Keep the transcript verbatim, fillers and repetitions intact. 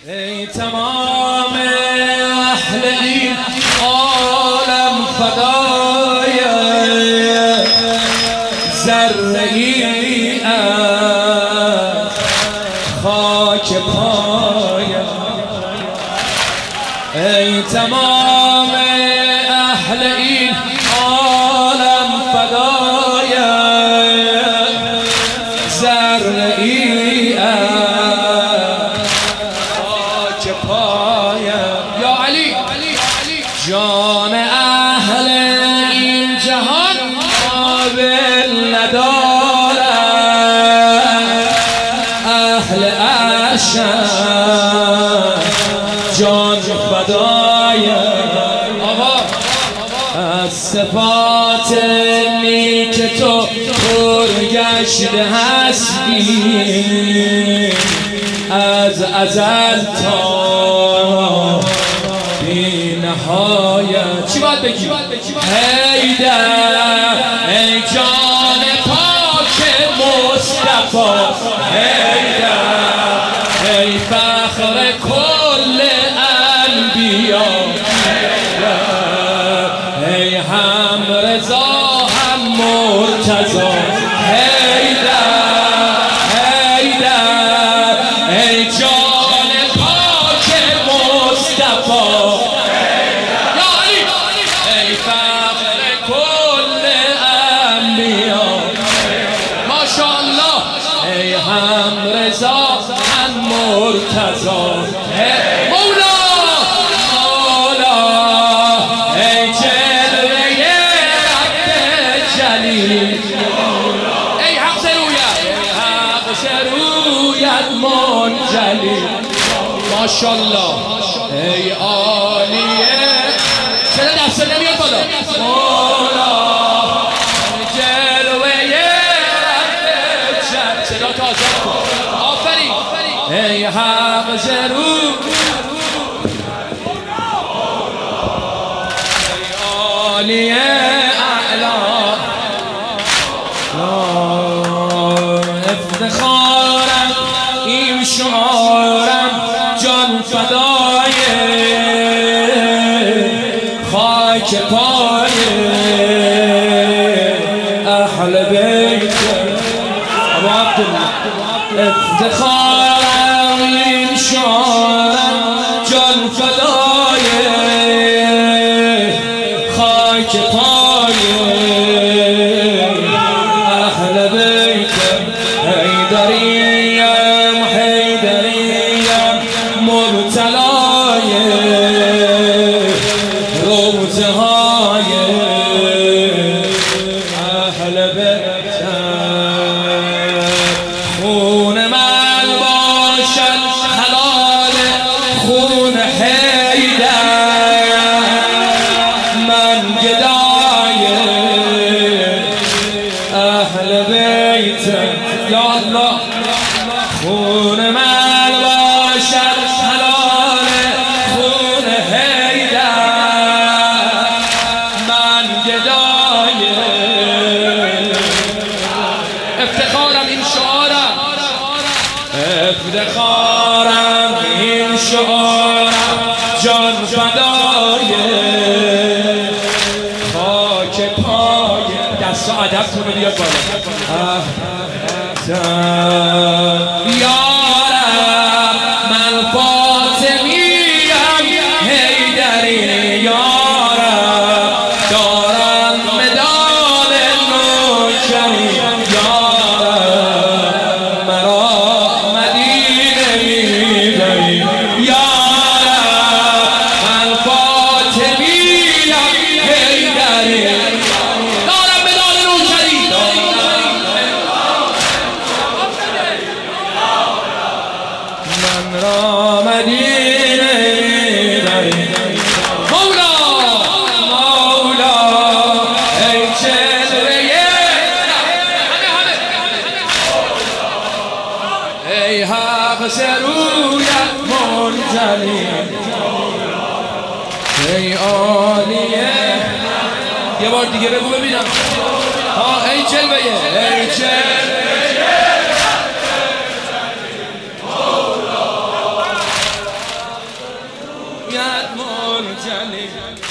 ای تمام اهل این عالم فدای ذره‌ای از خاک پای. ای تمام اهل این عالم فدای ذره‌ای از خاک پای. یا علی جان اهل این جهان قابل ندارد، اهل عشق جان فدای. آقا از صفات نیک تو پرگشته هستی، از ازل تا بی نهایت. چی باید بگی؟ حیدر ای جان پاک مصطفی، حیدر ای فخر کل انبیا، حیدر ای هم رضا هم مرتضی، حیدر حیدر ای جان پاک مصطفی، ای فخر کل انبیا، ماشاءالله ای هم رضا هم مرتضی. مولا مولا ای جلوه رب جلیل، ای حق سرویت ای حق سرویت منجلی، ماشاءالله ای عالیه. چرا دست نمیاد بالا؟ مولا جلوه رب جلیل، صدا تازه کن. آفرین ای حق زرو، ای عالی اعلا، افتخارم این شعارم جان فدای خاک پای اهل بیت ابو عبدالله. افتخارم این شعارم جان فدای خاک پای اهل بیت. حیدریم حیدریم مبتلای روزه های اهل بیت. خون من باشد حلال خون حیدر، من گدای اهل بیت. یا الله خون من باشد حلال خون حیدر، من گدای. افتخارم این شعارم، افتخارم این شعارم جان فدای خاک پای. دست و ادب کنه بیاد بالا. یارم من فاطمیم حیدری، یارم دارم مدال نوکری، یارم مرا مدینه میبری، یارم من فاطمیم حیدری، دارم مدال نوکری، من را مدینه میبری. مولا مولا ای جلوه ای حق سرویت منجلی، ای عالیه. یه بار دیگه بگو ببینم. ها ای جلوه ای جلوه باید مرجانی